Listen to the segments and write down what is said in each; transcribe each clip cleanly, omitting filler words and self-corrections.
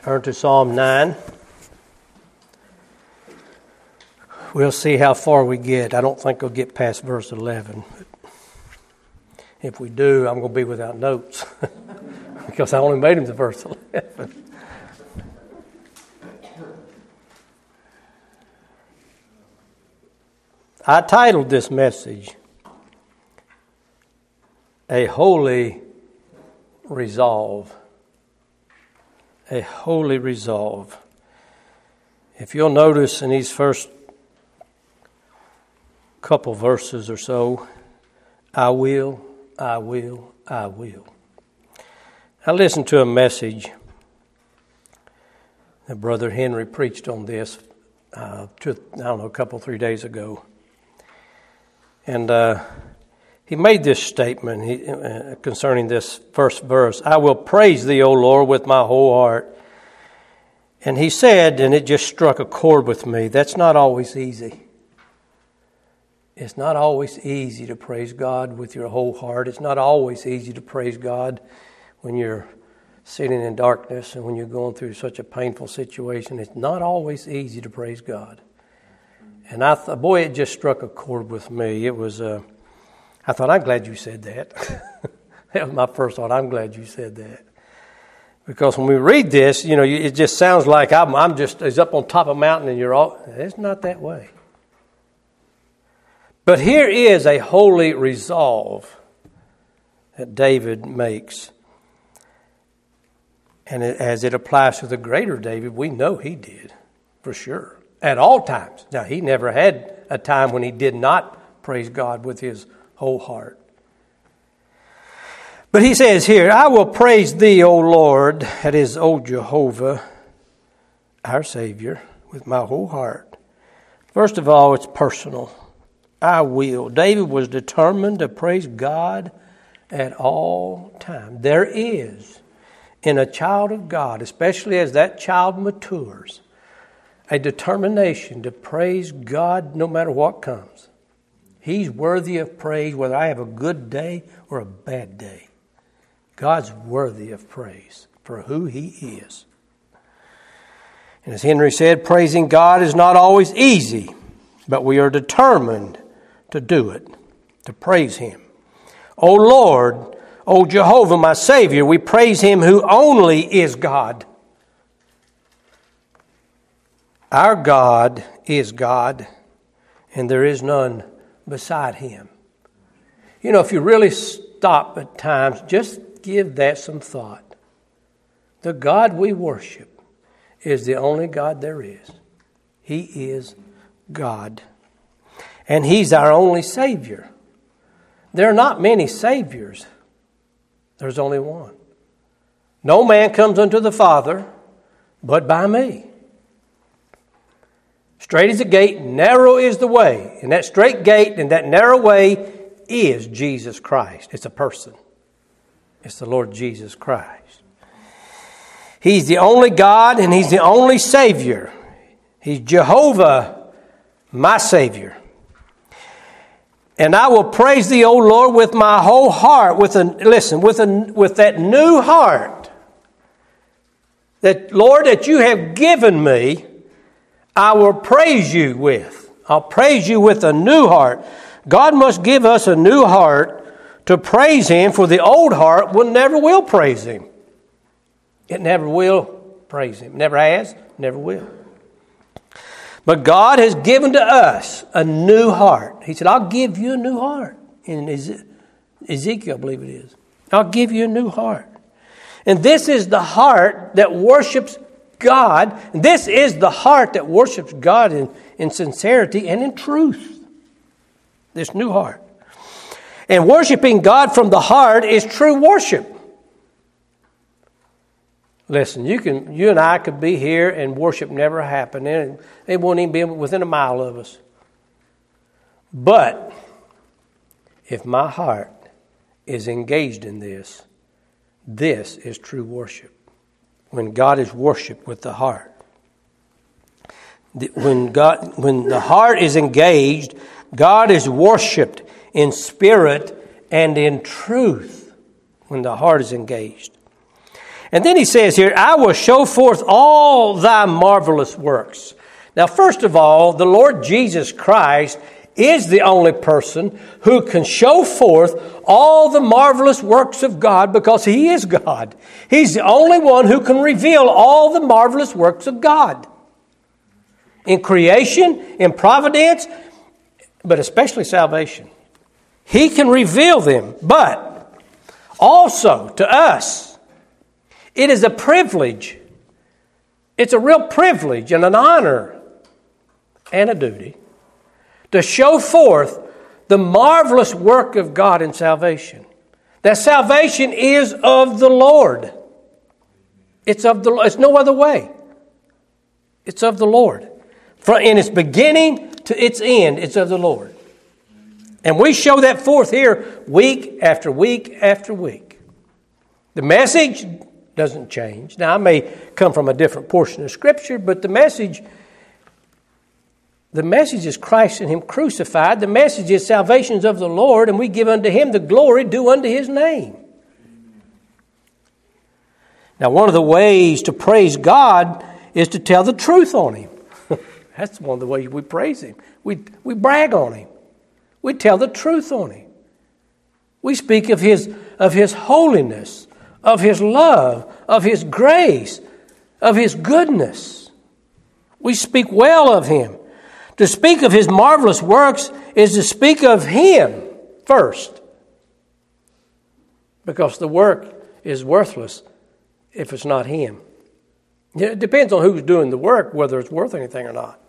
Turn to Psalm 9. We'll see how far we get. I don't think we'll get past verse 11. If we do, I'm going to be without notes because I only made him to verse 11. I titled this message, A Holy Resolve. A holy resolve. If you'll notice in these first couple verses or so, I will. I listened to a message that Brother Henry preached on this, a couple, 3 days ago. And he made this statement concerning this first verse. I will praise thee, O Lord, with my whole heart. And he said, and it just struck a chord with me, that's not always easy. It's not always easy to praise God with your whole heart. It's not always easy to praise God when you're sitting in darkness and when you're going through such a painful situation. It's not always easy to praise God. And I thought, boy, it just struck a chord with me. It was, I thought, I'm glad you said that. That was my first thought. I'm glad you said that. Because when we read this, it just sounds like I'm just up on top of a mountain and you're all, it's not that way. But here is a holy resolve that David makes. And as it applies to the greater David, we know he did, for sure, at all times. Now, he never had a time when he did not praise God with his whole heart. But he says here, I will praise thee, O Lord, that is, O Jehovah, our Savior, with my whole heart. First of all, it's personal. I will. David was determined to praise God at all times. There is, in a child of God, especially as that child matures, a determination to praise God no matter what comes. He's worthy of praise whether I have a good day or a bad day. God's worthy of praise for who He is. And as Henry said, praising God is not always easy, but we are determined to do it, to praise Him. O Lord, O Jehovah, my Savior, we praise Him who only is God. Our God is God, and there is none beside Him. If you really stop at times, just give that some thought. The God we worship is the only God there is. He is God. And He's our only Savior. There are not many Saviors. There's only one. No man comes unto the Father but by me. Straight is the gate, narrow is the way. And that straight gate and that narrow way is Jesus Christ. It's a person. It's the Lord Jesus Christ. He's the only God and He's the only Savior. He's Jehovah, my Savior. And I will praise thee, O Lord, with my whole heart. With that new heart, that Lord, that you have given me, I will praise you with. I'll praise you with a new heart. God must give us a new heart to praise Him, for the old heart never will praise Him. It never will praise Him. Never has, never will. But God has given to us a new heart. He said, I'll give you a new heart. In Ezekiel, I believe it is. I'll give you a new heart. And this is the heart that worships God. This is the heart that worships God in sincerity and in truth. This new heart. And worshiping God from the heart is true worship. Listen, you and I could be here and worship never happen. And it won't even be within a mile of us. But if my heart is engaged in this, this is true worship. When God is worshipped with the heart. When the heart is engaged, God is worshipped in spirit and in truth when the heart is engaged. And then he says here, I will show forth all thy marvelous works. Now, first of all, the Lord Jesus Christ is the only person who can show forth all the marvelous works of God because He is God. He's the only one who can reveal all the marvelous works of God. In creation, in providence, but especially salvation. He can reveal them, but also to us, it is a privilege. It's a real privilege and an honor and a duty to show forth the marvelous work of God in salvation. That salvation is of the Lord. It's no other way. It's of the Lord. In its beginning to its end, it's of the Lord. And we show that forth here week after week after week. The message doesn't change. Now, I may come from a different portion of Scripture, but the message is Christ and Him crucified. The message is salvation is of the Lord, and we give unto Him the glory due unto His name. Now, one of the ways to praise God is to tell the truth on Him. That's one of the ways we praise Him. We brag on Him. We tell the truth on Him. We speak of His holiness, of His love, of His grace, of His goodness. We speak well of Him. To speak of His marvelous works is to speak of Him first. Because the work is worthless if it's not Him. It depends on who's doing the work, whether it's worth anything or not.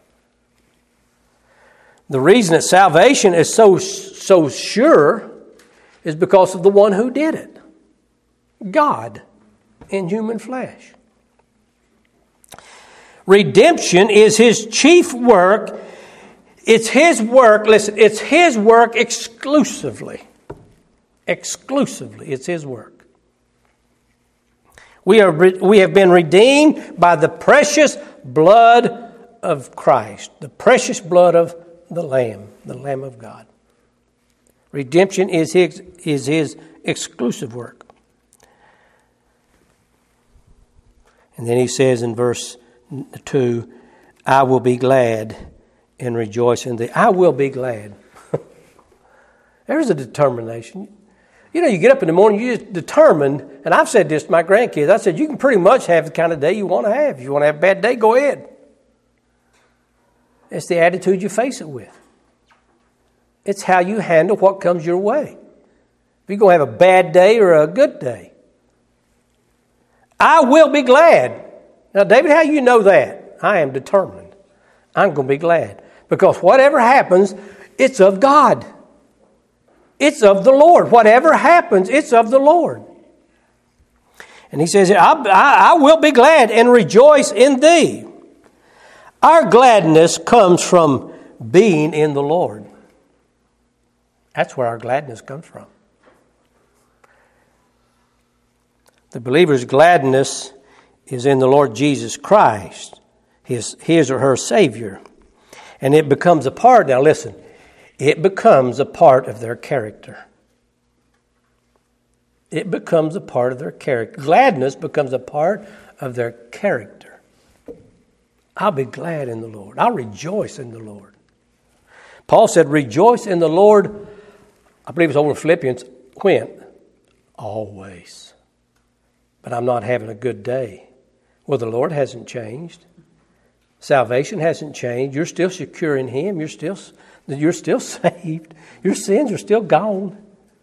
The reason that salvation is so sure is because of the one who did it. God in human flesh. Redemption is His chief work. It's His work, listen, it's His work exclusively. Exclusively, it's His work. We have been redeemed by the precious blood of Christ, the precious blood of the Lamb of God. Redemption is His exclusive work. And then he says in verse 2, I will be glad and rejoice in thee. I will be glad. There's a determination. You know, you get up in the morning, you're just determined, and I've said this to my grandkids. I said, you can pretty much have the kind of day you want to have. If you want to have a bad day, go ahead. It's the attitude you face it with. It's how you handle what comes your way. If you're going to have a bad day or a good day. I will be glad. Now, David, how you know that? I am determined. I'm going to be glad. Because whatever happens, it's of God. It's of the Lord. Whatever happens, it's of the Lord. And he says, I will be glad and rejoice in thee. Our gladness comes from being in the Lord. That's where our gladness comes from. The believer's gladness is in the Lord Jesus Christ, his or her Savior. And it becomes a part, now listen, it becomes a part of their character. It becomes a part of their character. Gladness becomes a part of their character. I'll be glad in the Lord. I'll rejoice in the Lord. Paul said, rejoice in the Lord. I believe it's over in Philippians. When? Always. But I'm not having a good day. Well, the Lord hasn't changed. Salvation hasn't changed. You're still secure in Him. You're still saved. Your sins are still gone.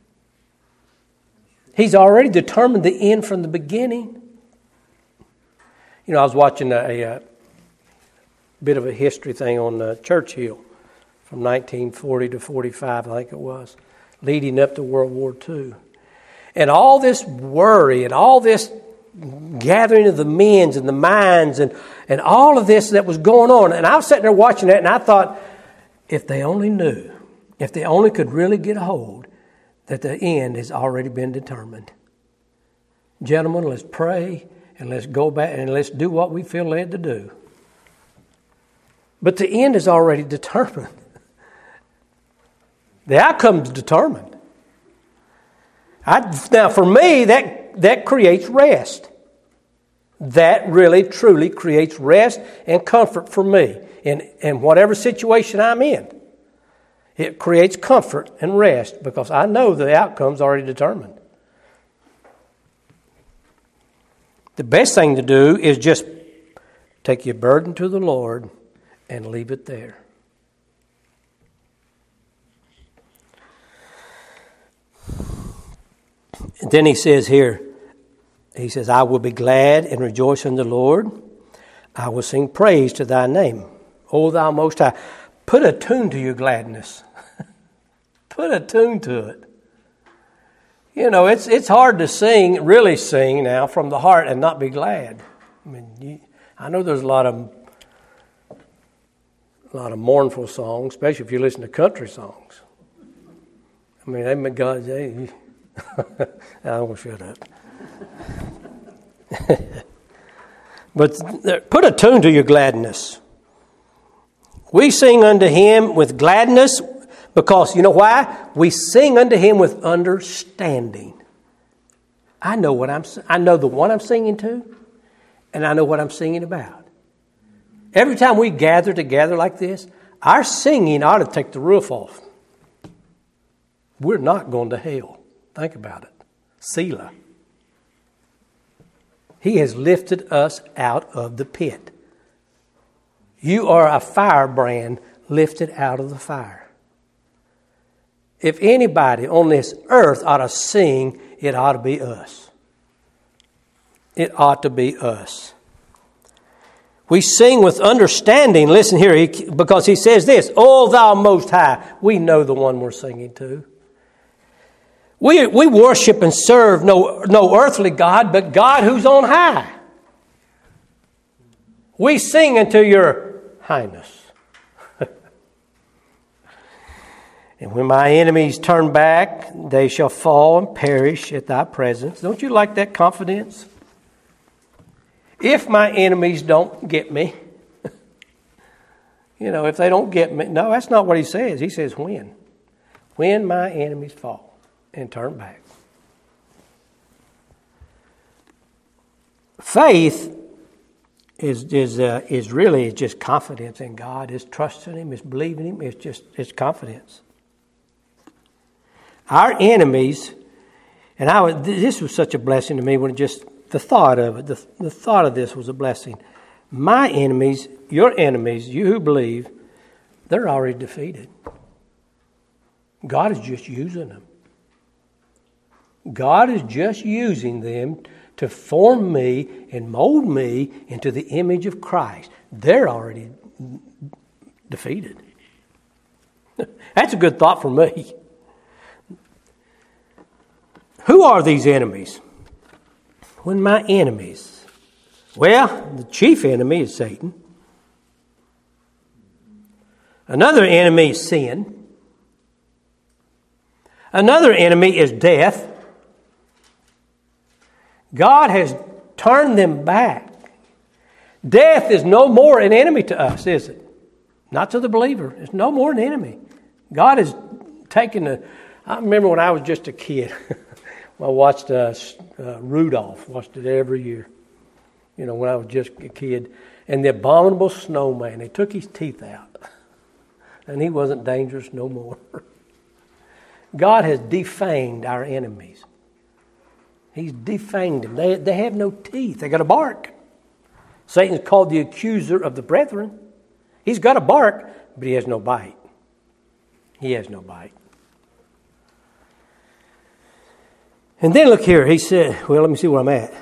He's already determined the end from the beginning. You know, I was watching a bit of a history thing on Churchill from 1940 to 45, I think it was, leading up to World War II. And all this worry and all this gathering of the men's and the minds and all of this that was going on. And I was sitting there watching that and I thought, if they only knew, if they only could really get a hold that the end has already been determined. Gentlemen, let's pray and let's go back and let's do what we feel led to do. But the end is already determined. The outcome is determined. Now, for me, that creates rest. that really, truly creates rest and comfort for me in whatever situation I'm in. It creates comfort and rest because I know the outcome's already determined. The best thing to do is just take your burden to the Lord and leave it there. And then he says here, I will be glad and rejoice in the Lord. I will sing praise to thy name, O thou most high. Put a tune to your gladness. Put a tune to it. You know, it's hard to really sing now from the heart and not be glad. I mean, I know there's a lot of mournful songs, especially if you listen to country songs. I mean, I won't shut up. But put a tune to your gladness. We sing unto him with gladness because, you know why? We sing unto him with understanding. I know the one I'm singing to, and I know what I'm singing about. Every time we gather together like this, our singing ought to take the roof off. We're not going to hell. Think about it. Selah. He has lifted us out of the pit. You are a firebrand lifted out of the fire. If anybody on this earth ought to sing, it ought to be us. It ought to be us. We sing with understanding. Listen here, because he says this, O thou most high. We know the one we're singing to. We worship and serve no earthly God, but God who's on high. We sing unto your highness. And when my enemies turn back, they shall fall and perish at thy presence. Don't you like that confidence? If my enemies don't get me, if they don't get me. No, that's not what he says. He says when. When my enemies fall and turn back. Faith is really just confidence in God. It's trusting him. It's believing him. It's confidence. Our enemies, and this was such a blessing to me when just the thought of it, the thought of this was a blessing. My enemies, your enemies, you who believe, they're already defeated. God is just using them. God is just using them to form me and mold me into the image of Christ. They're already defeated. That's a good thought for me. Who are these enemies? When my enemies, well, the chief enemy is Satan. Another enemy is sin. Another enemy is death. God has turned them back. Death is no more an enemy to us, is it? Not to the believer. It's no more an enemy. God has taken I remember when I was just a kid, I watched Rudolph, watched it every year, when I was just a kid. And the abominable snowman, they took his teeth out. And he wasn't dangerous no more. God has defanged our enemies. He's defanged them. They have no teeth. They got a bark. Satan's called the accuser of the brethren. He's got a bark, but he has no bite. He has no bite. And then look here. He said, well, let me see where I'm at.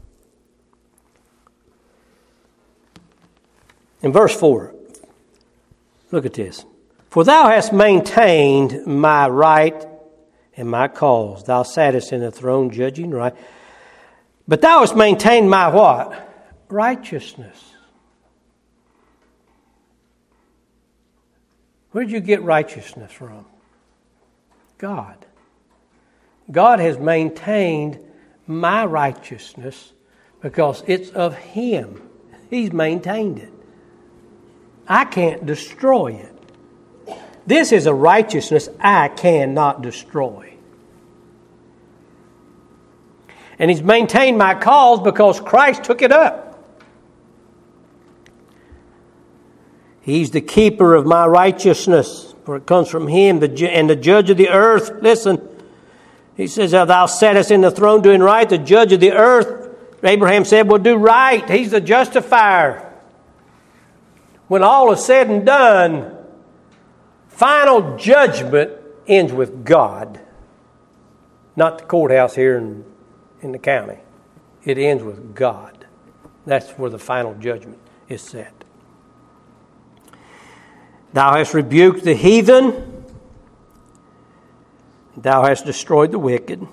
In verse 4, look at this. For thou hast maintained my right and my cause. Thou sattest in the throne judging right. But thou hast maintained my what? Righteousness. Where did you get righteousness from? God. God has maintained my righteousness because it's of Him. He's maintained it. I can't destroy it. This is a righteousness I cannot destroy. And He's maintained my cause because Christ took it up. He's the keeper of my righteousness, for it comes from Him, and the judge of the earth. Listen, He says, thou sattest in the throne doing right, the judge of the earth. Abraham said, well, do right. He's the justifier. When all is said and done, final judgment ends with God. Not the courthouse here in the county. It ends with God. That's where the final judgment is set. Thou hast rebuked the heathen. Thou hast destroyed the wicked.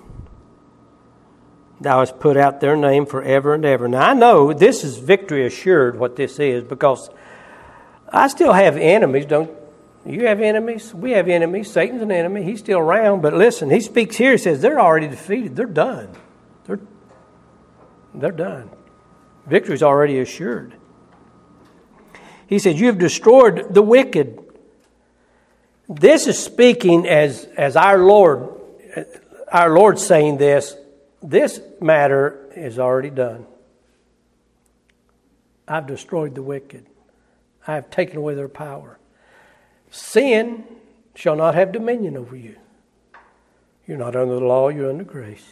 Thou hast put out their name forever and ever. Now I know this is victory assured, what this is, because I still have enemies. Don't you have enemies? We have enemies. Satan's an enemy. He's still around. But listen, he speaks here. He says they're already defeated. They're done. They're done. Victory's already assured. He said, you have destroyed the wicked. This is speaking as our Lord saying this. This matter is already done. I've destroyed the wicked. I have taken away their power. Sin shall not have dominion over you. You're not under the law, you're under grace.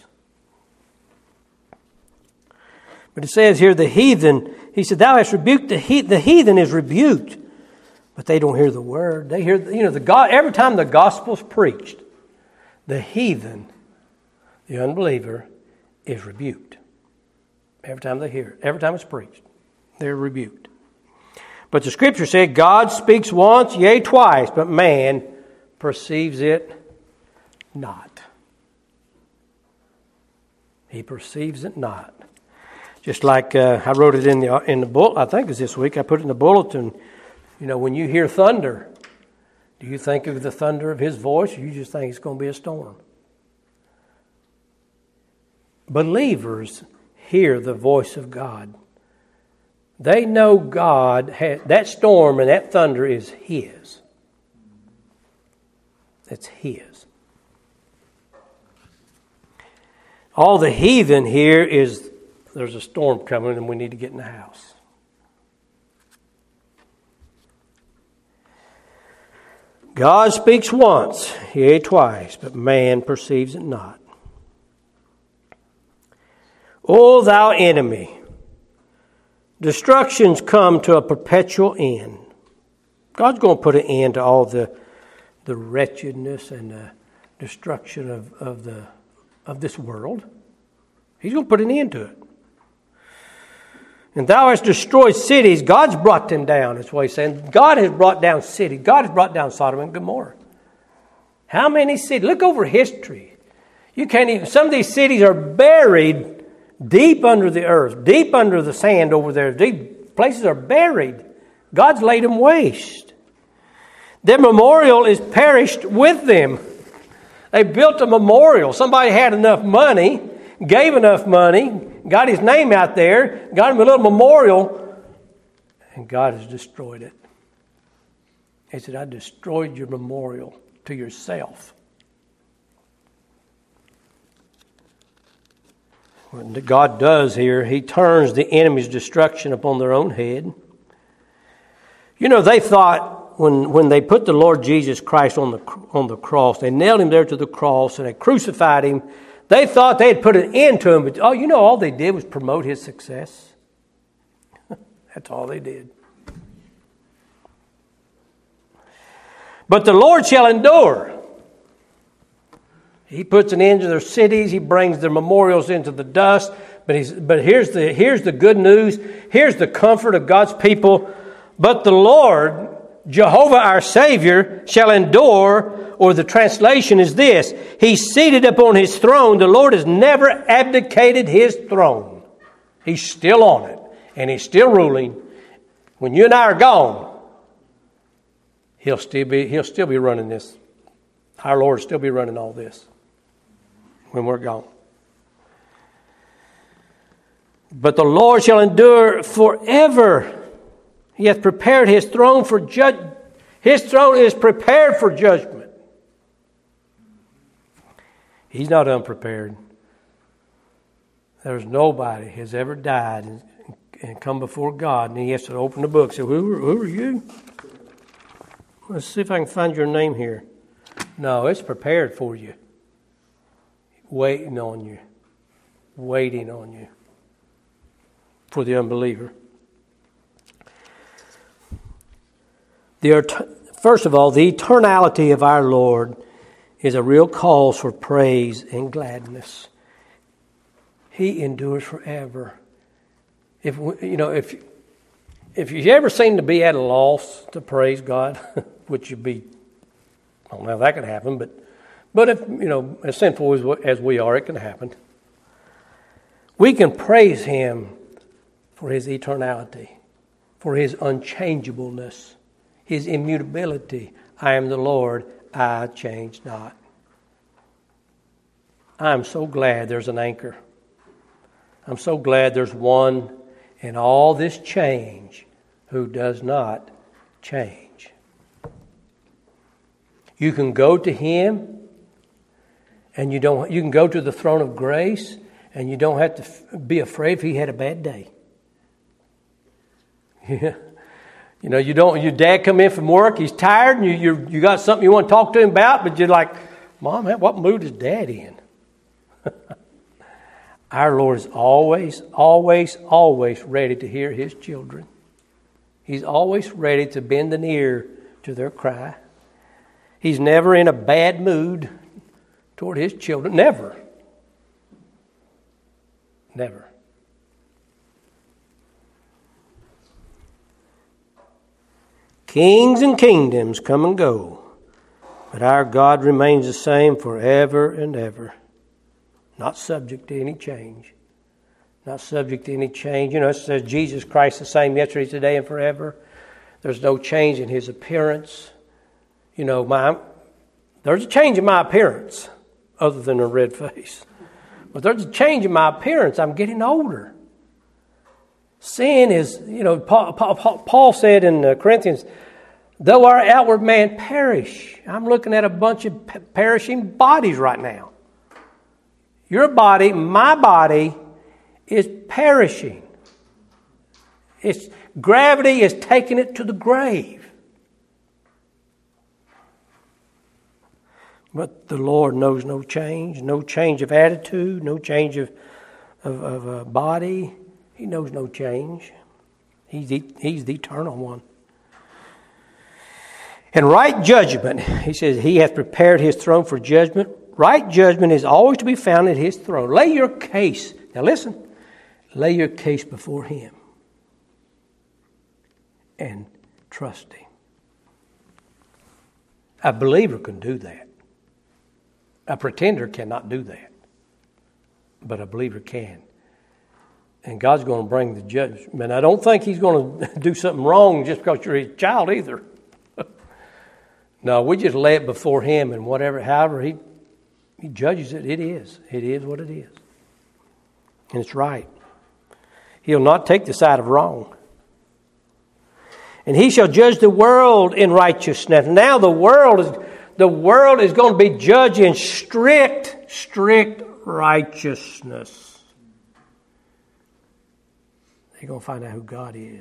But it says here, the heathen, he said, thou hast rebuked the heathen is rebuked. But they don't hear the word. They hear, every time the gospel's preached, the heathen, the unbeliever, is rebuked. Every time they hear it, every time it's preached, they're rebuked. But the scripture said, God speaks once, yea, twice, but man perceives it not. He perceives it not. Just like I wrote it in the book, I think it's this week, I put it in the bulletin. When you hear thunder, do you think of the thunder of His voice, or you just think it's going to be a storm? Believers hear the voice of God. They know God, that storm and that thunder is His. It's His. All the heathen here is there's a storm coming and we need to get in the house. God speaks once, yea, twice, but man perceives it not. O thou enemy, destructions come to a perpetual end. God's going to put an end to all the wretchedness and the destruction of this world. He's going to put an end to it. And thou hast destroyed cities. God's brought them down. That's what He's saying. God has brought down cities. God has brought down Sodom and Gomorrah. How many cities? Look over history. You can't even. Some of these cities are buried deep under the earth, deep under the sand over there. These places are buried. God's laid them waste. Their memorial is perished with them. They built a memorial. Somebody had enough money, gave enough money, got his name out there, got him a little memorial, and God has destroyed it. He said, I destroyed your memorial to yourself. What God does here, He turns the enemy's destruction upon their own head. They thought when they put the Lord Jesus Christ on the cross, they nailed Him there to the cross and they crucified Him. They thought they had put an end to Him, but all they did was promote His success. That's all they did. But the Lord shall endure. He puts an end to their cities. He brings their memorials into the dust. But here's the good news. Here's the comfort of God's people. But the Lord, Jehovah our Savior, shall endure, or the translation is this: He's seated upon His throne. The Lord has never abdicated His throne. He's still on it, and He's still ruling. When you and I are gone, He'll still be running this. Our Lord will still be running all this when we're gone. But the Lord shall endure forever. He hath prepared His throne for judgment. His throne is prepared for judgment. He's not unprepared. There's nobody has ever died and come before God, and he has to open the book and say, who are you? Let's see if I can find your name here. No, it's prepared for you. Waiting on you. Waiting on you. For the unbeliever. First of all, the eternality of our Lord is a real cause for praise and gladness. He endures forever. If you ever seem to be at a loss to praise God, which you'd be, I don't know how that could happen, but if, as sinful as we are, it can happen. We can praise Him for His eternality, for His unchangeableness, His immutability. I am the Lord, I change not. I'm so glad there's an anchor. I'm so glad there's one in all this change who does not change. You can go to Him, and you can go to the throne of grace, and you don't have to be afraid if He had a bad day. Your dad come in from work, he's tired, and you got something you want to talk to him about, but you're like, Mom, what mood is Dad in? Our Lord is always, always, always ready to hear His children. He's always ready to bend an ear to their cry. He's never in a bad mood toward His children. Never. Never. Kings and kingdoms come and go, but our God remains the same forever and ever. Not subject to any change. Not subject to any change. It says Jesus Christ the same yesterday, today, and forever. There's no change in His appearance. There's a change in my appearance, other than a red face. But there's a change in my appearance. I'm getting older. Sin is, Paul said in Corinthians, though our outward man perish. I'm looking at a bunch of perishing bodies right now. Your body, my body, is perishing. Gravity is taking it to the grave. But the Lord knows no change of attitude, no change of body. He knows no change. He's the eternal one. And right judgment, he says, He hath prepared His throne for judgment. Right judgment is always to be found at His throne. Lay your case. Now listen. Lay your case before Him. And trust Him. A believer can do that. A pretender cannot do that. But a believer can. And God's going to bring the judgment. I don't think He's going to do something wrong just because you're His child either. No, we just lay it before Him, and however He judges it, it is. It is what it is. And it's right. He'll not take the side of wrong. And He shall judge the world in righteousness. Now the world is going to be judged in strict righteousness. They're going to find out who God is.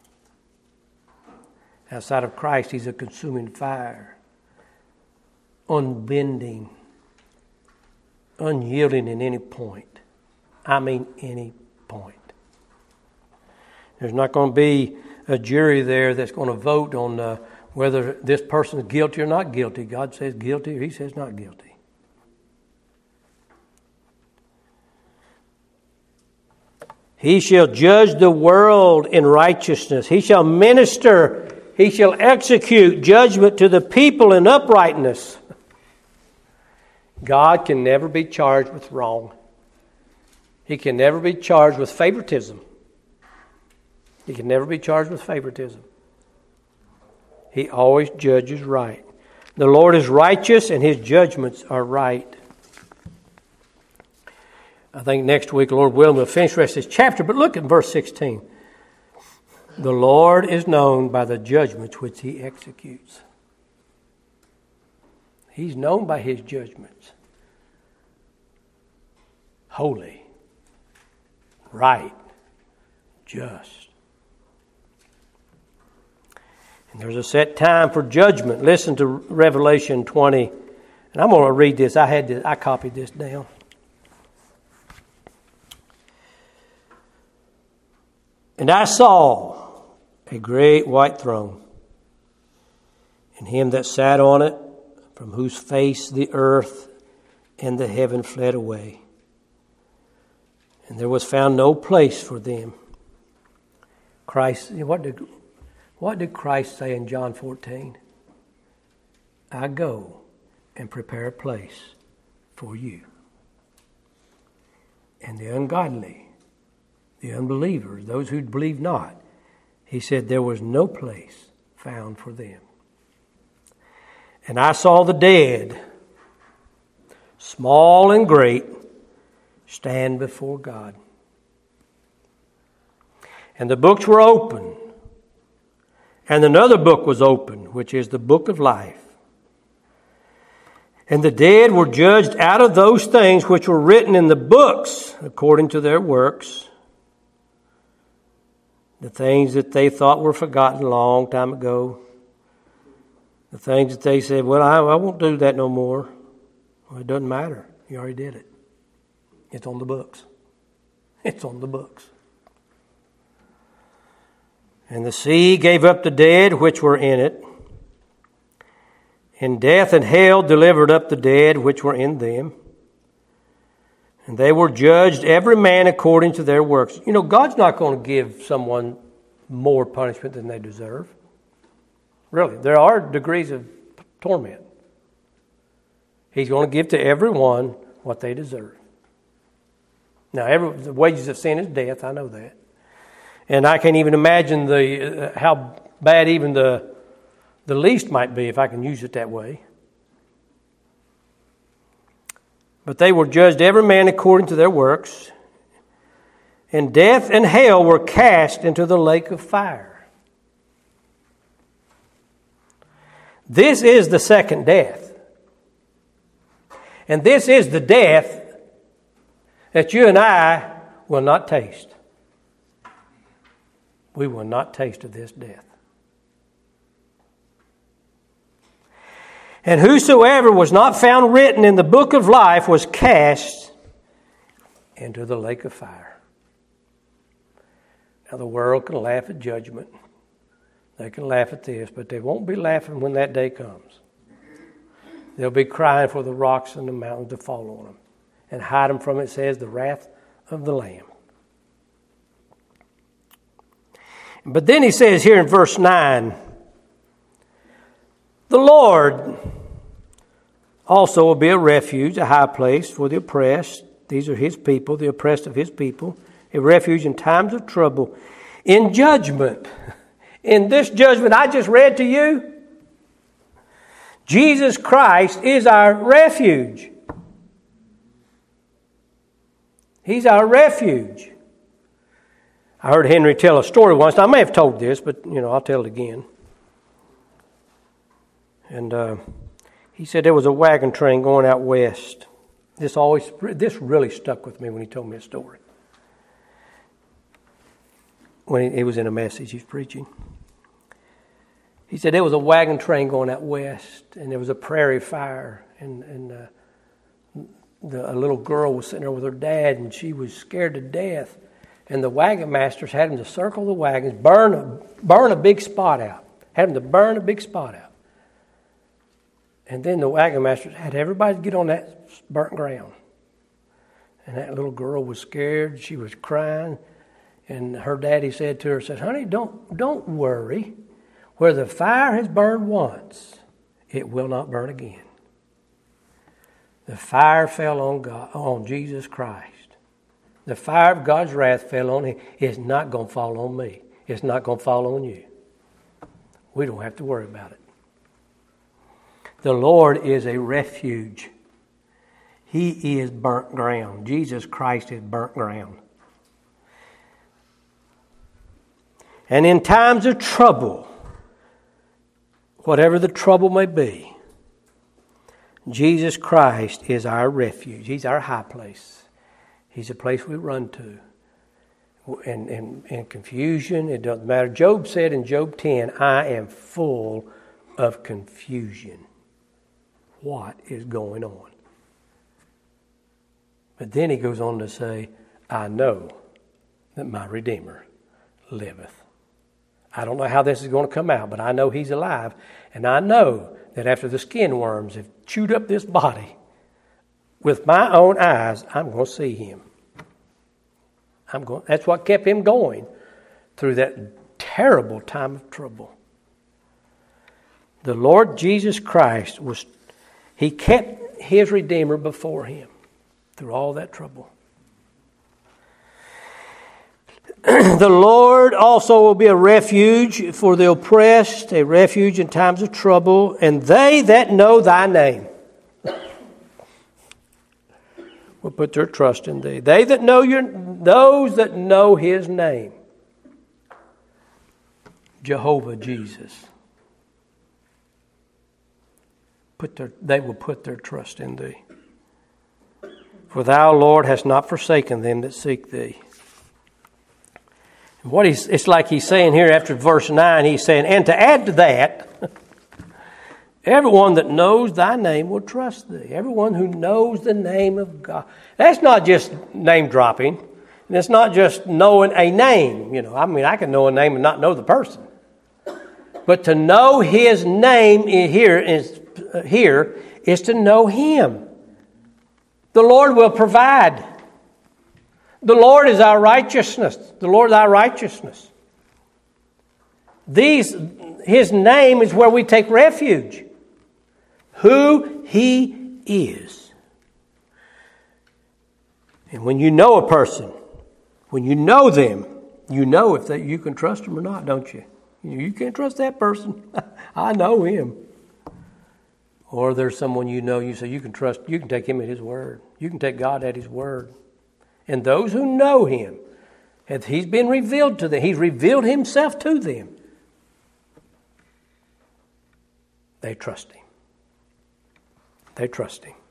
Outside of Christ, He's a consuming fire. Unbending. Unyielding in any point. I mean any point. There's not going to be a jury there that's going to vote on whether this person is guilty or not guilty. God says guilty or He says not guilty. He shall judge the world in righteousness. He shall minister. He shall execute judgment to the people in uprightness. God can never be charged with wrong. He can never be charged with favoritism. He can never be charged with favoritism. He always judges right. The Lord is righteous and His judgments are right. I think next week, Lord willing, we'll finish the rest of this chapter. But look at verse 16. The Lord is known by the judgments which He executes. He's known by His judgments. Holy. right, just. And there's a set time for judgment. Listen to Revelation 20. And I'm going to read this. I copied this down. And I saw a great white throne, and him that sat on it, from whose face the earth and the heaven fled away. And there was found no place for them. Christ, what did Christ say in John 14? I go and prepare a place for you. And the ungodly, the unbelievers, those who believe not, he said there was no place found for them. And I saw the dead, small and great, stand before God. And the books were open. And another book was opened, which is the book of life. And the dead were judged out of those things which were written in the books according to their works. The things that they thought were forgotten a long time ago. The things that they said, well, I won't do that no more. Well, it doesn't matter. You already did it. It's on the books. It's on the books. And the sea gave up the dead which were in it. And death and hell delivered up the dead which were in them. And they were judged, every man according to their works. You know, God's not going to give someone more punishment than they deserve. Really, there are degrees of torment. He's going to give to everyone what they deserve. Now, the wages of sin is death. I know that. And I can't even imagine how bad even the least might be, if I can use it that way. But they were judged every man according to their works. And death and hell were cast into the lake of fire. This is the second death. And this is the death that you and I will not taste. We will not taste of this death. And whosoever was not found written in the book of life was cast into the lake of fire. Now the world can laugh at judgment. They can laugh at this, but they won't be laughing when that day comes. They'll be crying for the rocks and the mountains to fall on them and hide them from, it says, the wrath of the Lamb. But then he says here in verse 9, the Lord also will be a refuge, a high place for the oppressed. These are his people, the oppressed of his people. A refuge in times of trouble. In judgment, in this judgment I just read to you, Jesus Christ is our refuge. He's our refuge. I heard Henry tell a story once. I may have told this, but I'll tell it again. And he said there was a wagon train going out west. This really stuck with me when he told me a story. When he was in a message he was preaching. He said there was a wagon train going out west, and there was a prairie fire, and a little girl was sitting there with her dad, and she was scared to death. And the wagon masters had them to circle the wagons, burn a big spot out. Had them to burn a big spot out. And then the wagon masters had everybody get on that burnt ground. And that little girl was scared. She was crying. And her daddy said to her, honey, don't worry. Where the fire has burned once, it will not burn again. The fire fell on Jesus Christ. The fire of God's wrath fell on him. It's not going to fall on me. It's not going to fall on you. We don't have to worry about it. The Lord is a refuge. He is burnt ground. Jesus Christ is burnt ground. And in times of trouble, whatever the trouble may be, Jesus Christ is our refuge. He's our high place. He's a place we run to. and confusion. It doesn't matter. Job said in Job 10, I am full of confusion. What is going on? But then he goes on to say, I know that my Redeemer liveth. I don't know how this is going to come out, but I know he's alive. And I know that after the skin worms have chewed up this body, with my own eyes, I'm going to see him. That's what kept him going through that terrible time of trouble. The Lord Jesus Christ he kept his Redeemer before him through all that trouble. The Lord also will be a refuge for the oppressed, a refuge in times of trouble, and they that know thy name will put their trust in thee. They that know those that know his name. Jehovah Jesus. They will put their trust in thee. For thou, Lord, hast not forsaken them that seek thee. It's like he's saying here after verse 9, he's saying, and to add to that, everyone that knows thy name will trust thee. Everyone who knows the name of God. That's not just name dropping. And it's not just knowing a name. I can know a name and not know the person. But to know his name here is to know him. The Lord will provide. The Lord is our righteousness. The Lord is our righteousness. His name is where we take refuge. Who he is. And when you know a person, when you know them, you know if you can trust them or not, don't you? You can't trust that person. I know him. Or there's someone you say you can trust, you can take him at his word. You can take God at his word. And those who know him, he's been revealed to them. He's revealed himself to them. They trust him. They trust him.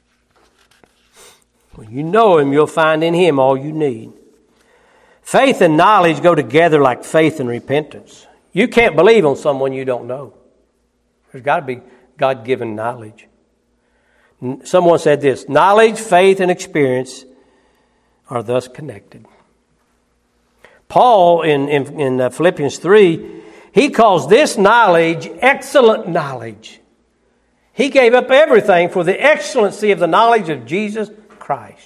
When you know him, you'll find in him all you need. Faith and knowledge go together like faith and repentance. You can't believe on someone you don't know. There's got to be God-given knowledge. Someone said this, knowledge, faith, and experience are thus connected. Paul in Philippians 3, he calls this knowledge excellent knowledge. He gave up everything for the excellency of the knowledge of Jesus Christ.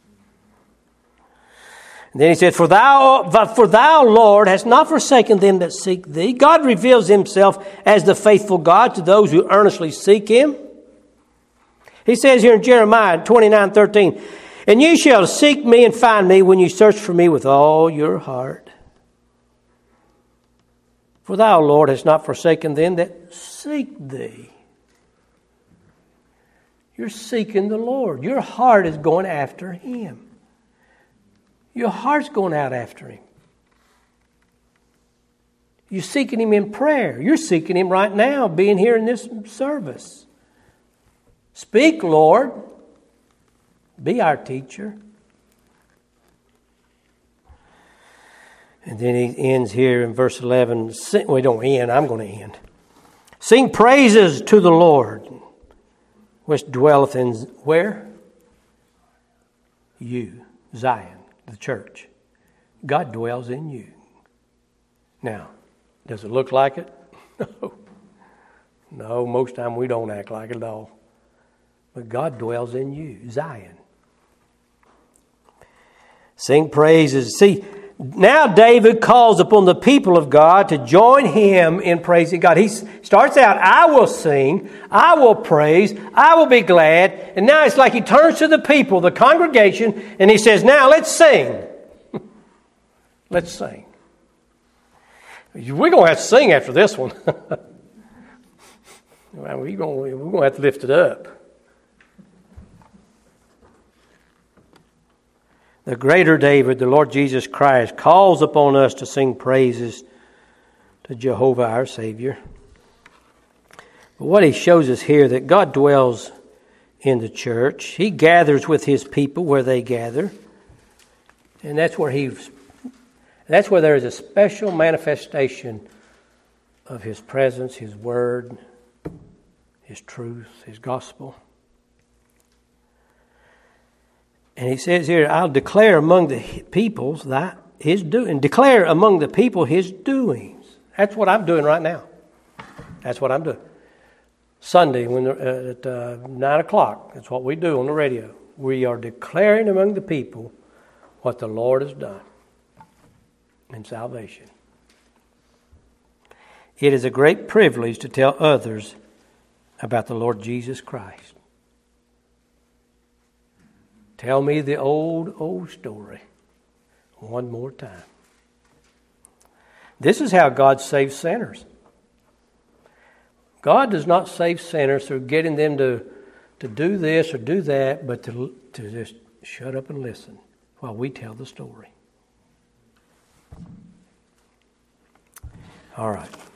And then he said, For thou, Lord, hast not forsaken them that seek thee. God reveals himself as the faithful God to those who earnestly seek him. He says here in Jeremiah 29:13, And you shall seek me and find me when you search for me with all your heart. For thou, Lord, hast not forsaken them that seek thee. You're seeking the Lord. Your heart is going after him. Your heart's going out after him. You're seeking him in prayer. You're seeking him right now, being here in this service. Speak, Lord. Be our teacher. And then he ends here in verse 11. We don't end. I'm going to end. Sing praises to the Lord, which dwelleth in where? You, Zion, the church. God dwells in you. Now, does it look like it? No. No, most time we don't act like it at all. But God dwells in you, Zion. Sing praises. See, now David calls upon the people of God to join him in praising God. He starts out, I will sing, I will praise, I will be glad. And now it's like he turns to the people, the congregation, and he says, now let's sing. Let's sing. We're going to have to sing after this one. We're going to have to lift it up. The greater David, the Lord Jesus Christ, calls upon us to sing praises to Jehovah our Savior. But what he shows us here, that God dwells in the church. He gathers with his people where they gather. And that's where he That's where there is a special manifestation of His presence, His Word, His truth, His gospel. And He says here, I'll declare among the peoples that His doing. Declare among the people His doings. That's what I'm doing right now. That's what I'm doing. Sunday when at 9 o'clock, that's what we do on the radio. We are declaring among the people what the Lord has done in salvation. It is a great privilege to tell others about the Lord Jesus Christ. Tell me the old story one more time. This is how God saves sinners. God does not save sinners through getting them to do this or do that, but to just shut up and listen while we tell the story. All right.